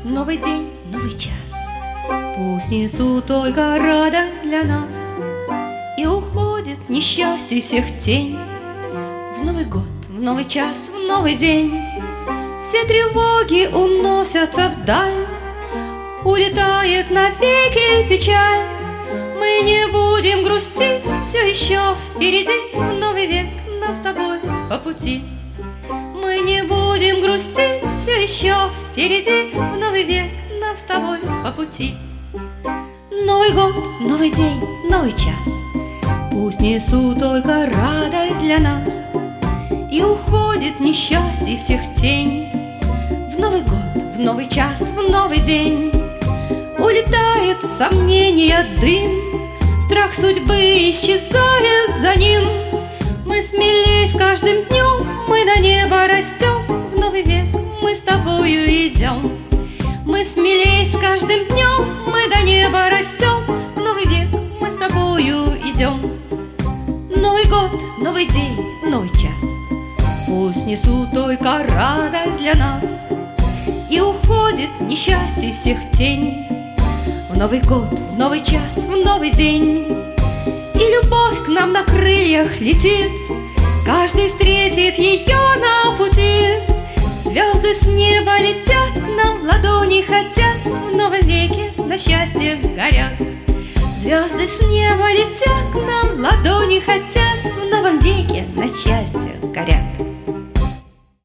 новый день, новый час. Пусть несут только радость для нас, и уходит несчастье всех тень. В Новый год, в новый час, в новый день все тревоги уносятся вдаль, улетает навеки печаль. Мы не будем грустить, все еще впереди новый век нам с тобой по пути. Мы не будем грустить, все еще впереди новый век нам с тобой по пути. Новый год, новый день, новый час, пусть несут только радость для нас, и уходит несчастье всех тень. В Новый год, в новый час, в новый день улетает сомнение дым, страх судьбы исчезает за ним. Мы смелей с каждым днем, мы до неба растем, в новый век мы с тобою идем. Мы смелей с каждым днем, мы до неба растем, в новый век мы с тобою идем. Новый год, новый день, новый час, пусть несут только радость для нас, и уходит несчастье всех тень. В Новый год, в новый час, в новый день и любовь к нам на крыльях летит, каждый встретит ее на пути. Звезды с неба летят